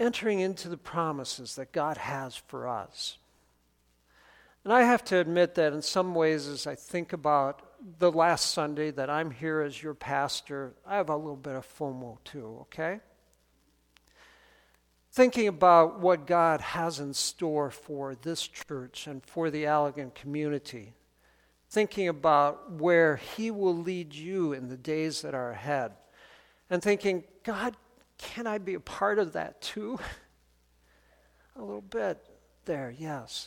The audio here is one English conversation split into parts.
entering into the promises that God has for us. And I have to admit that in some ways, as I think about the last Sunday that I'm here as your pastor, I have a little bit of FOMO too, okay? Thinking about what God has in store for this church and for the Allegan community. Thinking about where He will lead you in the days that are ahead. And thinking, God, can I be a part of that too? A little bit there, yes.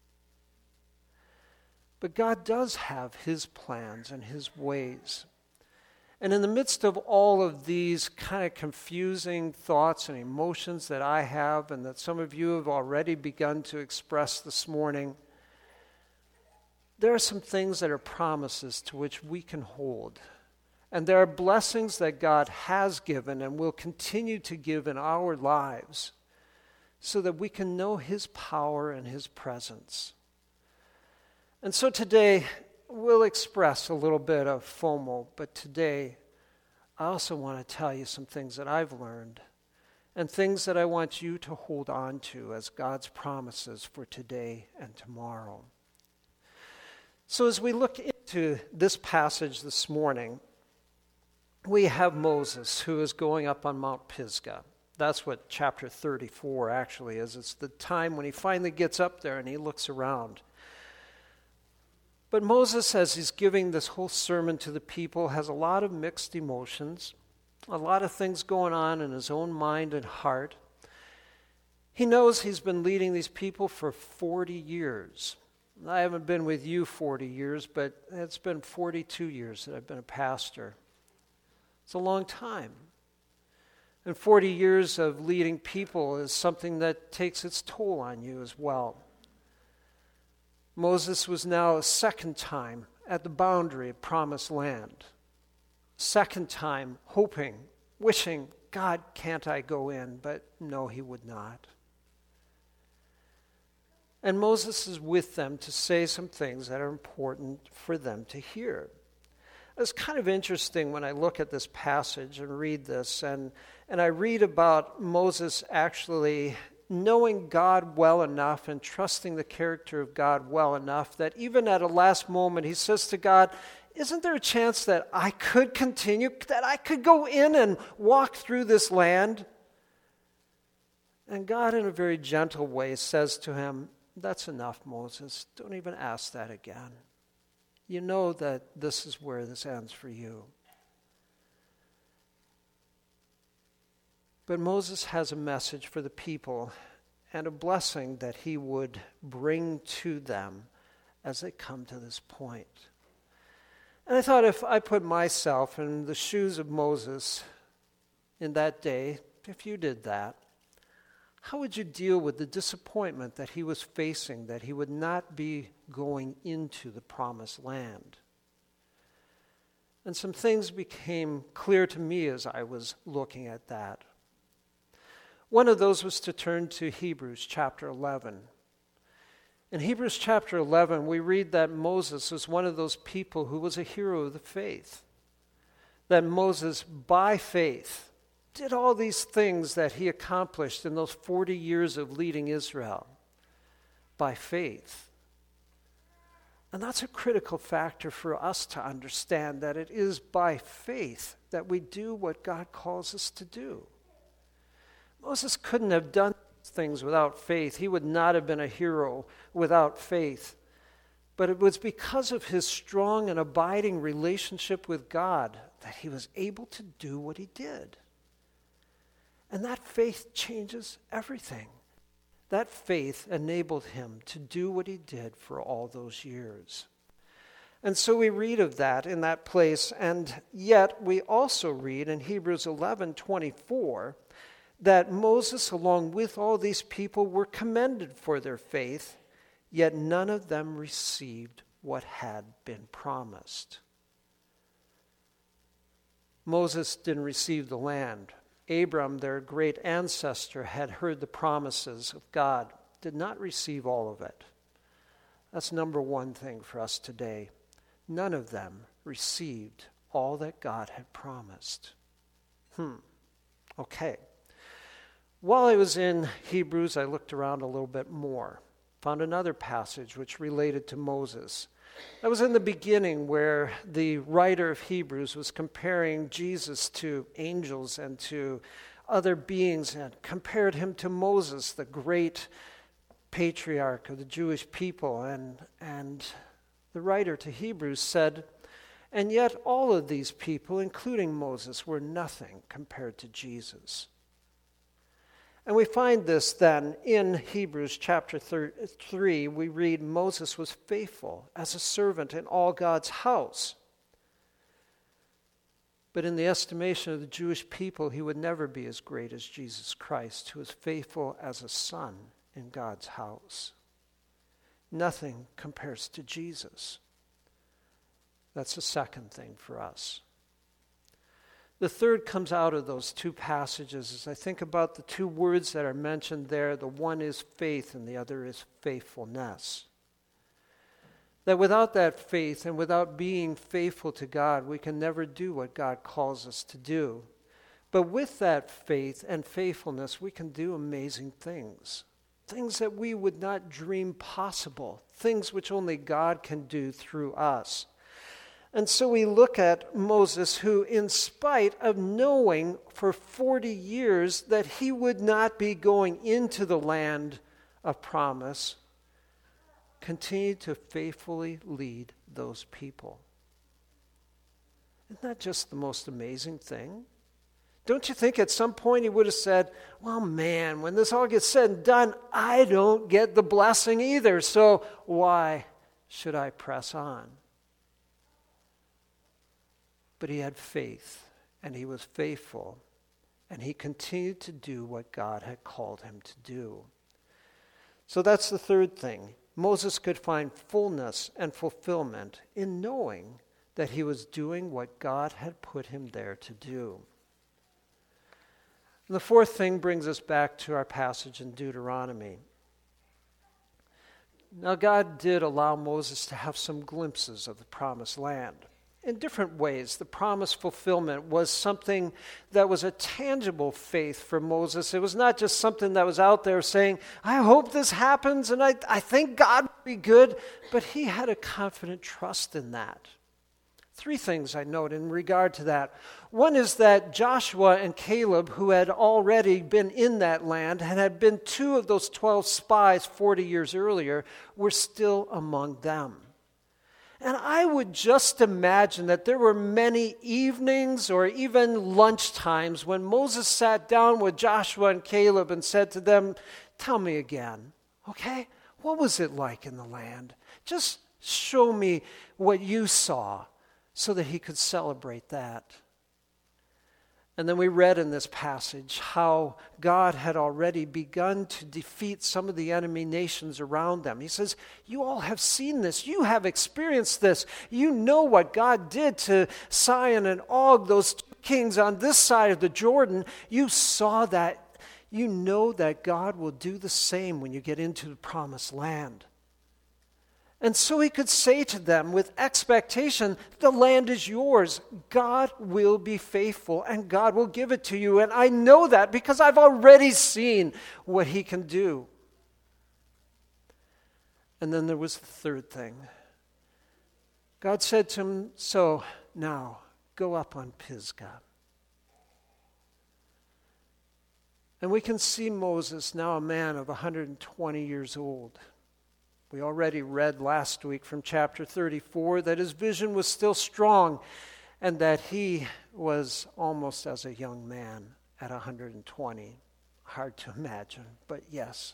But God does have His plans and His ways. And in the midst of all of these kind of confusing thoughts and emotions that I have and that some of you have already begun to express this morning, there are some things that are promises to which we can hold. And there are blessings that God has given and will continue to give in our lives so that we can know His power and His presence. And so today, we'll express a little bit of FOMO, but today, I also want to tell you some things that I've learned and things that I want you to hold on to as God's promises for today and tomorrow. So as we look into this passage this morning, we have Moses who is going up on Mount Pisgah. That's what chapter 34 actually is. It's the time when he finally gets up there and he looks around. But Moses, as he's giving this whole sermon to the people, has a lot of mixed emotions, a lot of things going on in his own mind and heart. He knows he's been leading these people for 40 years. I haven't been with you 40 years, but it's been 42 years that I've been a pastor. It's a long time. And 40 years of leading people is something that takes its toll on you as well. Moses was now a second time at the boundary of Promised Land. Second time hoping, wishing, God, can't I go in? But no, he would not. And Moses is with them to say some things that are important for them to hear. It's kind of interesting when I look at this passage and read this, and I read about Moses actually knowing God well enough and trusting the character of God well enough that even at a last moment he says to God, isn't there a chance that I could continue, that I could go in and walk through this land? And God in a very gentle way says to him, that's enough, Moses. Don't even ask that again. You know that this is where this ends for you. But Moses has a message for the people and a blessing that he would bring to them as they come to this point. And I thought if I put myself in the shoes of Moses in that day, if you did that, how would you deal with the disappointment that he was facing, that he would not be going into the promised land? And some things became clear to me as I was looking at that. One of those was to turn to Hebrews chapter 11. In Hebrews chapter 11, we read that Moses was one of those people who was a hero of the faith. That Moses, by faith, did all these things that he accomplished in those 40 years of leading Israel. By faith. And that's a critical factor for us to understand, that it is by faith that we do what God calls us to do. Moses couldn't have done things without faith. He would not have been a hero without faith. But it was because of his strong and abiding relationship with God that he was able to do what he did. And that faith changes everything. That faith enabled him to do what he did for all those years. And so we read of that in that place, and yet we also read in Hebrews 11:24 that Moses, along with all these people, were commended for their faith, yet none of them received what had been promised. Moses didn't receive the land. Abram, their great ancestor, had heard the promises of God, did not receive all of it. That's number one thing for us today. None of them received all that God had promised. Okay. While I was in Hebrews, I looked around a little bit more, found another passage which related to Moses. That was in the beginning where the writer of Hebrews was comparing Jesus to angels and to other beings and compared him to Moses, the great patriarch of the Jewish people. And the writer to Hebrews said, and yet all of these people, including Moses, were nothing compared to Jesus. And we find this then in Hebrews chapter 3. We read, Moses was faithful as a servant in all God's house. But in the estimation of the Jewish people, he would never be as great as Jesus Christ, who was faithful as a son in God's house. Nothing compares to Jesus. That's the second thing for us. The third comes out of those two passages as I think about the two words that are mentioned there. The one is faith and the other is faithfulness. That without that faith and without being faithful to God, we can never do what God calls us to do. But with that faith and faithfulness, we can do amazing things. Things that we would not dream possible. Things which only God can do through us. And so we look at Moses, who in spite of knowing for 40 years that he would not be going into the land of promise, continued to faithfully lead those people. Isn't that just the most amazing thing? Don't you think at some point he would have said, well, man, when this all gets said and done, I don't get the blessing either, so why should I press on? But he had faith, and he was faithful, and he continued to do what God had called him to do. So that's the third thing. Moses could find fullness and fulfillment in knowing that he was doing what God had put him there to do. And the fourth thing brings us back to our passage in Deuteronomy. Now, God did allow Moses to have some glimpses of the promised land. In different ways, the promise fulfillment was something that was a tangible faith for Moses. It was not just something that was out there saying, I hope this happens and I think God will be good, but he had a confident trust in that. Three things I note in regard to that. One is that Joshua and Caleb, who had already been in that land and had been two of those 12 spies 40 years earlier, were still among them. And I would just imagine that there were many evenings or even lunch times when Moses sat down with Joshua and Caleb and said to them, tell me again, okay? What was it like in the land? Just show me what you saw so that he could celebrate that. And then we read in this passage how God had already begun to defeat some of the enemy nations around them. He says, you all have seen this. You have experienced this. You know what God did to Sihon and Og, those two kings on this side of the Jordan. You saw that. You know that God will do the same when you get into the promised land. And so he could say to them with expectation, the land is yours. God will be faithful and God will give it to you. And I know that because I've already seen what he can do. And then there was the third thing. God said to him, so now go up on Pisgah. And we can see Moses, now a man of 120 years old. We already read last week from chapter 34 that his vision was still strong and that he was almost as a young man at 120. Hard to imagine, but yes.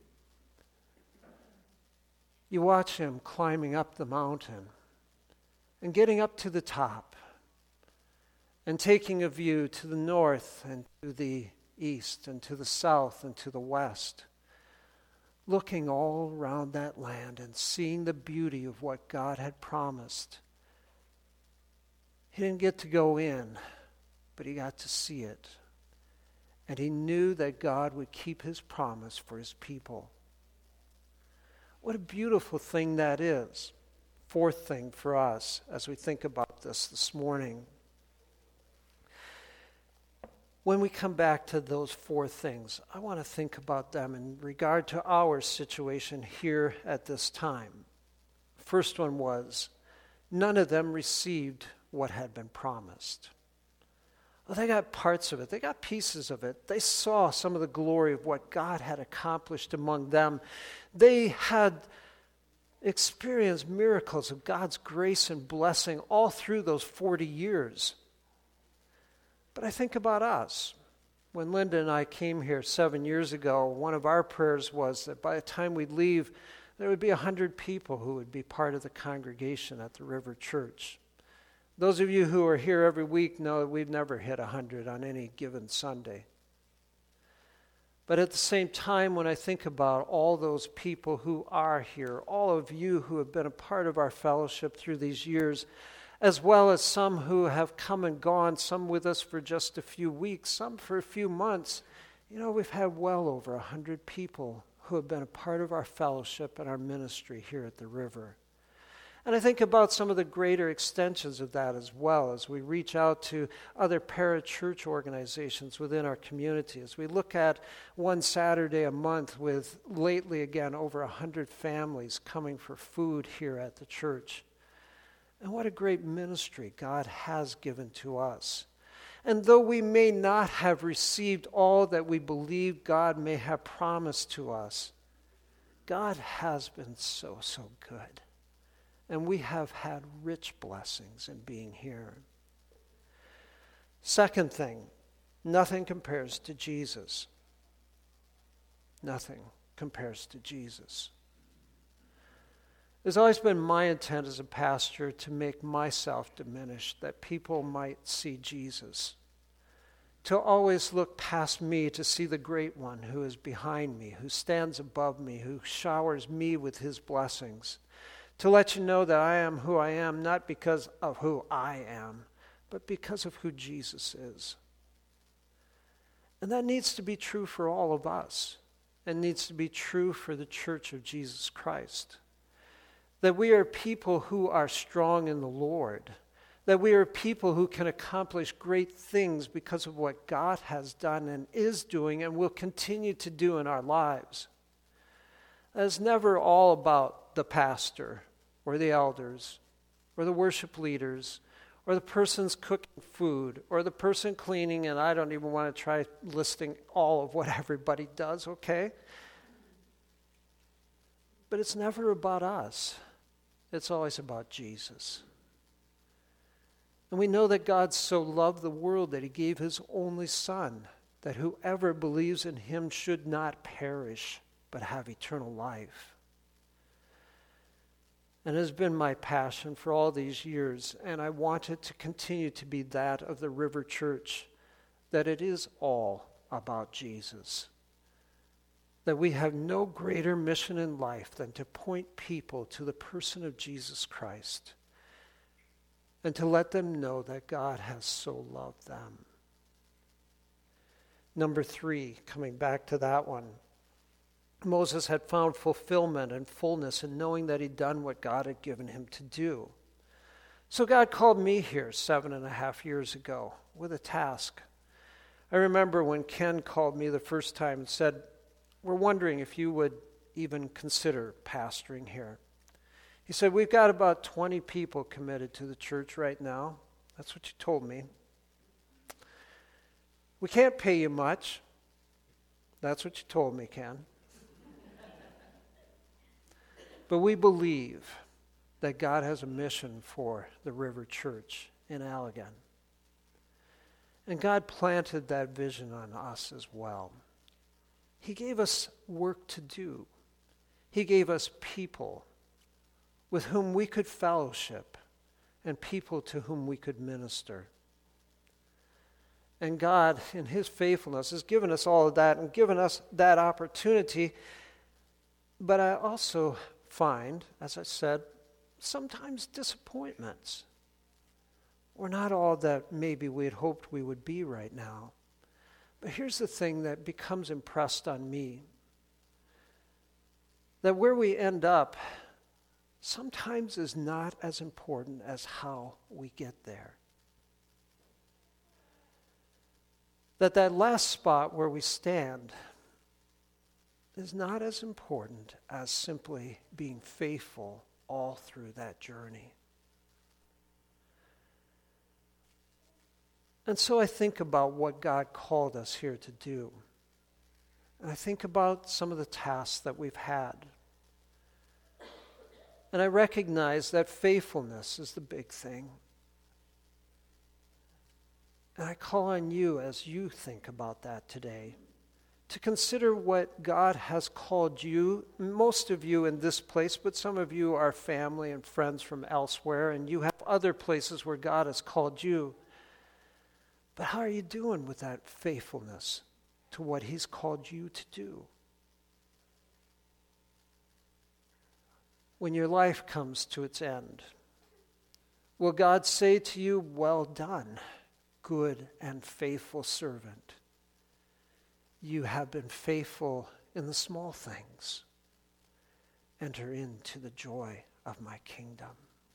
You watch him climbing up the mountain and getting up to the top and taking a view to the north and to the east and to the south and to the west. Looking all around that land and seeing the beauty of what God had promised. He didn't get to go in, but he got to see it. And he knew that God would keep his promise for his people. What a beautiful thing that is. Fourth thing for us as we think about this morning. when we come back to those four things, I want to think about them in regard to our situation here at this time. First one was, none of them received what had been promised. Well, they got parts of it. They got pieces of it. They saw some of the glory of what God had accomplished among them. They had experienced miracles of God's grace and blessing all through those 40 years. But I think about us. When Linda and I came here 7 years ago, one of our prayers was that by the time we'd leave, there would be 100 people who would be part of the congregation at the River Church. Those of you who are here every week know that we've never hit 100 on any given Sunday. But at the same time, when I think about all those people who are here, all of you who have been a part of our fellowship through these years, as well as some who have come and gone, some with us for just a few weeks, some for a few months, we've had well over 100 people who have been a part of our fellowship and our ministry here at the River. And I think about some of the greater extensions of that as well as we reach out to other parachurch organizations within our community. As we look at one Saturday a month with lately again over 100 families coming for food here at the church. And what a great ministry God has given to us. And though we may not have received all that we believe God may have promised to us, God has been so, so good. And we have had rich blessings in being here. Second thing, nothing compares to Jesus. Nothing compares to Jesus. It's always been my intent as a pastor to make myself diminished, that people might see Jesus. To always look past me to see the great one who is behind me, who stands above me, who showers me with his blessings. To let you know that I am who I am, not because of who I am, but because of who Jesus is. And that needs to be true for all of us, and needs to be true for the Church of Jesus Christ. That we are people who are strong in the Lord. That we are people who can accomplish great things because of what God has done and is doing and will continue to do in our lives. It's never all about the pastor or the elders or the worship leaders or the person's cooking food or the person cleaning, and I don't even want to try listing all of what everybody does, okay? But it's never about us. It's always about Jesus. And we know that God so loved the world that he gave his only Son, that whoever believes in him should not perish, but have eternal life. And it has been my passion for all these years, and I want it to continue to be that of the River Church, that it is all about Jesus. That we have no greater mission in life than to point people to the person of Jesus Christ and to let them know that God has so loved them. Number 3, coming back to that one, Moses had found fulfillment and fullness in knowing that he'd done what God had given him to do. So God called me here 7.5 years ago with a task. I remember when Ken called me the first time and said, "We're wondering if you would even consider pastoring here." He said, "We've got about 20 people committed to the church right now." That's what you told me. "We can't pay you much." That's what you told me, Ken. "But we believe that God has a mission for the River Church in Allegan." And God planted that vision on us as well. He gave us work to do. He gave us people with whom we could fellowship and people to whom we could minister. And God, in his faithfulness, has given us all of that and given us that opportunity. But I also find, as I said, sometimes disappointments. We're not all that maybe we had hoped we would be right now. But here's the thing that becomes impressed on me. That where we end up sometimes is not as important as how we get there. that last spot where we stand is not as important as simply being faithful all through that journey. And so I think about what God called us here to do. And I think about some of the tasks that we've had. And I recognize that faithfulness is the big thing. And I call on you as you think about that today to consider what God has called you, most of you in this place, but some of you are family and friends from elsewhere, and you have other places where God has called you. But how are you doing with that faithfulness to what He's called you to do? When your life comes to its end, will God say to you, "Well done, good and faithful servant. You have been faithful in the small things. Enter into the joy of my kingdom."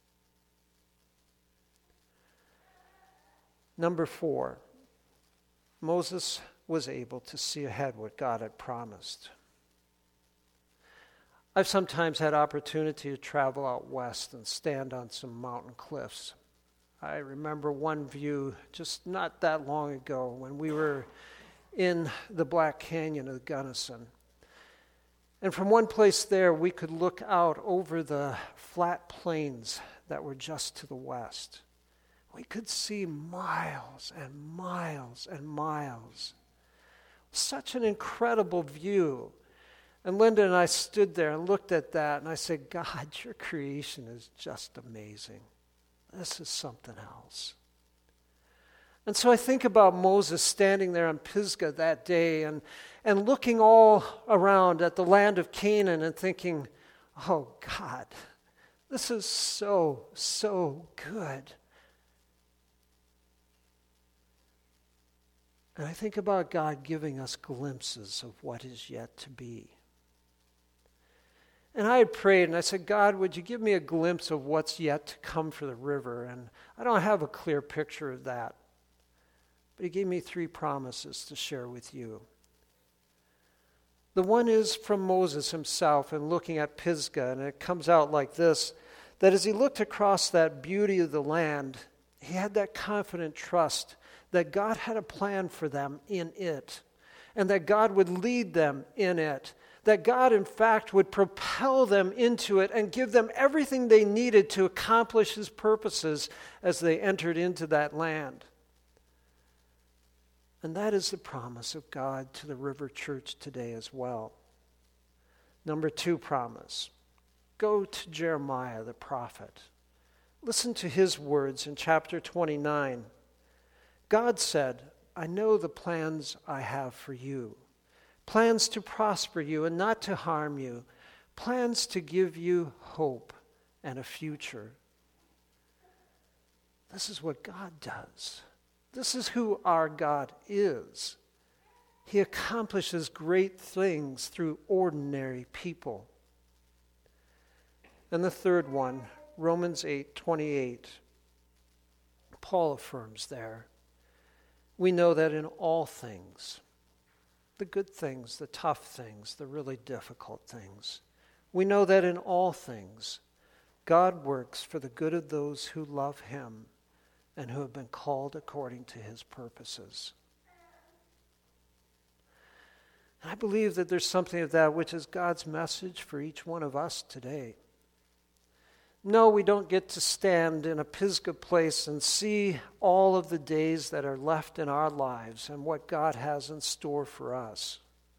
Number 4, Moses was able to see ahead what God had promised. I've sometimes had opportunity to travel out west and stand on some mountain cliffs. I remember one view just not that long ago when we were in the Black Canyon of the Gunnison. And from one place there, we could look out over the flat plains that were just to the west. We could see miles and miles and miles. Such an incredible view. And Linda and I stood there and looked at that, and I said, "God, your creation is just amazing. This is something else." And so I think about Moses standing there on Pisgah that day and looking all around at the land of Canaan and thinking, "Oh, God, this is so, so good." And I think about God giving us glimpses of what is yet to be. And I had prayed and I said, "God, would you give me a glimpse of what's yet to come for the river?" And I don't have a clear picture of that. But He gave me 3 promises to share with you. The one is from Moses himself and looking at Pisgah, and it comes out like this, that as he looked across that beauty of the land, he had that confident trust that God had a plan for them in it, and that God would lead them in it, that God, in fact, would propel them into it and give them everything they needed to accomplish His purposes as they entered into that land. And that is the promise of God to the River Church today as well. Number 2 promise. Go to Jeremiah the prophet. Listen to his words in chapter 29. God said, "I know the plans I have for you, plans to prosper you and not to harm you, plans to give you hope and a future." This is what God does. This is who our God is. He accomplishes great things through ordinary people. And the third one, Romans 8:28, Paul affirms there, we know that in all things, the good things, the tough things, the really difficult things, we know that in all things, God works for the good of those who love Him and who have been called according to His purposes. And I believe that there's something of that which is God's message for each one of us today. No, we don't get to stand in a Pisgah place and see all of the days that are left in our lives and what God has in store for us.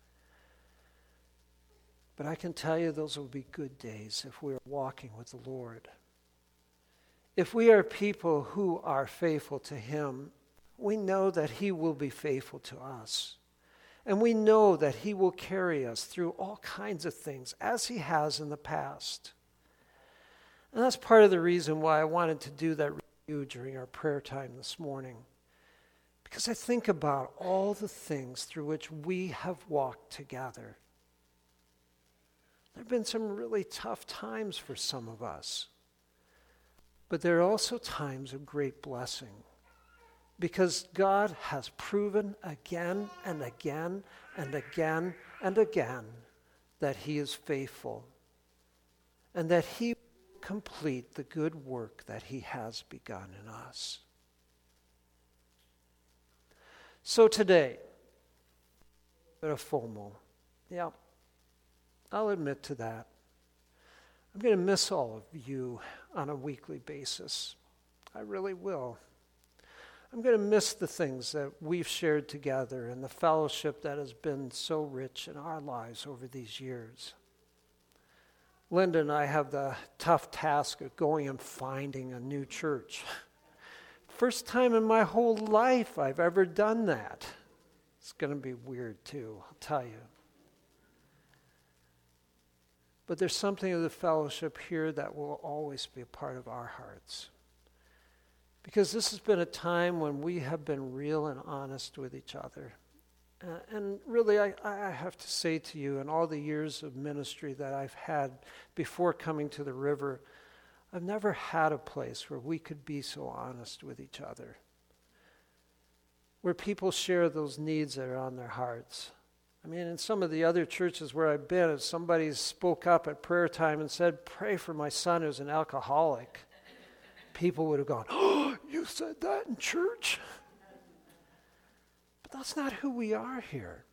But I can tell you those will be good days if we are walking with the Lord. If we are people who are faithful to Him, we know that He will be faithful to us. And we know that He will carry us through all kinds of things as He has in the past. And that's part of the reason why I wanted to do that review during our prayer time this morning. Because I think about all the things through which we have walked together. There have been some really tough times for some of us. But there are also times of great blessing. because God has proven again and again and again and again that he is faithful and that he will complete the good work that he has begun in us. So today, a bit of FOMO. Yeah, I'll admit to that. I'm going to miss all of you on a weekly basis. I really will. I'm going to miss the things that we've shared together and the fellowship that has been so rich in our lives over these years. Linda and I have the tough task of going and finding a new church. First time in my whole life I've ever done that. It's going to be weird too, I'll tell you. But there's something of the fellowship here that will always be a part of our hearts. Because this has been a time when we have been real and honest with each other. And really, I have to say to you, in all the years of ministry that I've had before coming to the river, I've never had a place where we could be so honest with each other. Where people share those needs that are on their hearts. I mean, in some of the other churches where I've been, if somebody spoke up at prayer time and said, "Pray for my son who's an alcoholic," people would have gone, "Oh, you said that in church?" But that's not who we are here.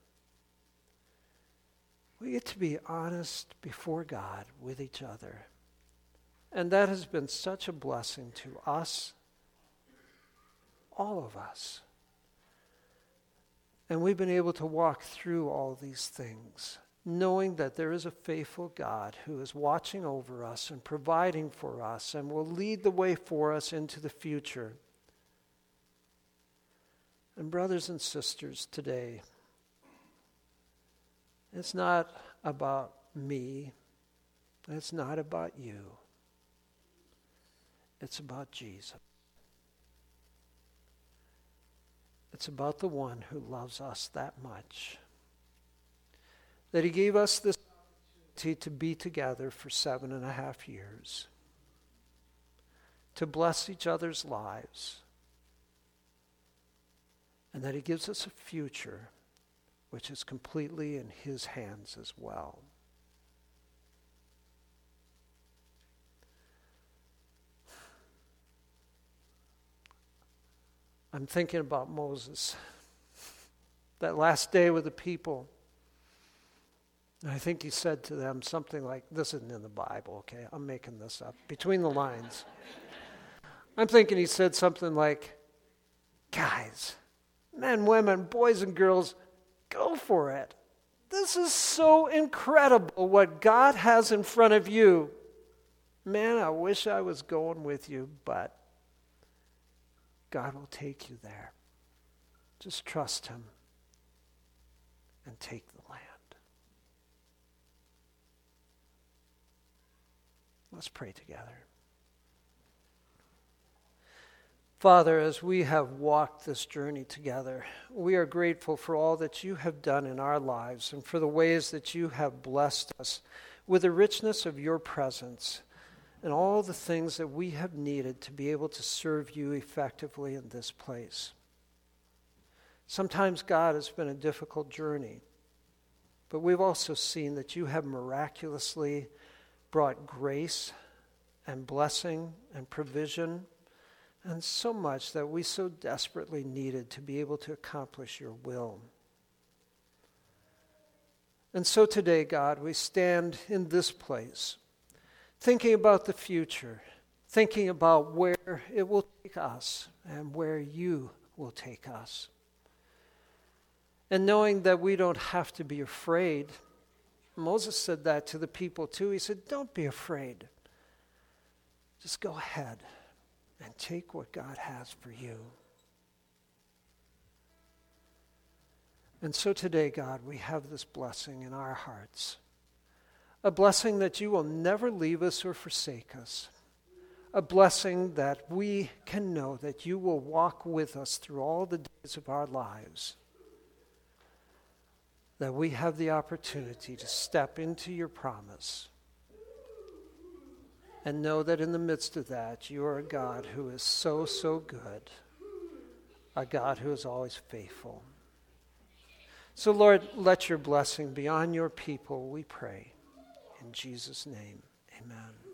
We get to be honest before God with each other. And that has been such a blessing to us, all of us. And we've been able to walk through all these things, knowing that there is a faithful God who is watching over us and providing for us and will lead the way for us into the future. And brothers and sisters, today, it's not about me. It's not about you. It's about Jesus. It's about the one who loves us that much. That he gave us this opportunity to be together for 7.5 years. To bless each other's lives. And that he gives us a future which is completely in his hands as well. I'm thinking about Moses, that last day with the people. And I think he said to them something like, this isn't in the Bible, okay? I'm making this up, between the lines. I'm thinking he said something like, guys, men, women, boys and girls, go for it. This is so incredible what God has in front of you. Man, I wish I was going with you, but God will take you there. Just trust him and take the land. Let's pray together. Father, as we have walked this journey together, we are grateful for all that you have done in our lives and for the ways that you have blessed us with the richness of your presence and all the things that we have needed to be able to serve you effectively in this place. Sometimes, God, it's been a difficult journey, but we've also seen that you have miraculously brought grace and blessing and provision and so much that we so desperately needed to be able to accomplish your will. And so today, God, we stand in this place thinking about the future, thinking about where it will take us and where you will take us. And knowing that we don't have to be afraid. Moses said that to the people too. He said, don't be afraid. Just go ahead and take what God has for you. And so today, God, we have this blessing in our hearts. A blessing that you will never leave us or forsake us. A blessing that we can know that you will walk with us through all the days of our lives. That we have the opportunity to step into your promise and know that in the midst of that, you are a God who is so, so good. a God who is always faithful. So, Lord, let your blessing be on your people, we pray. In Jesus' name, amen.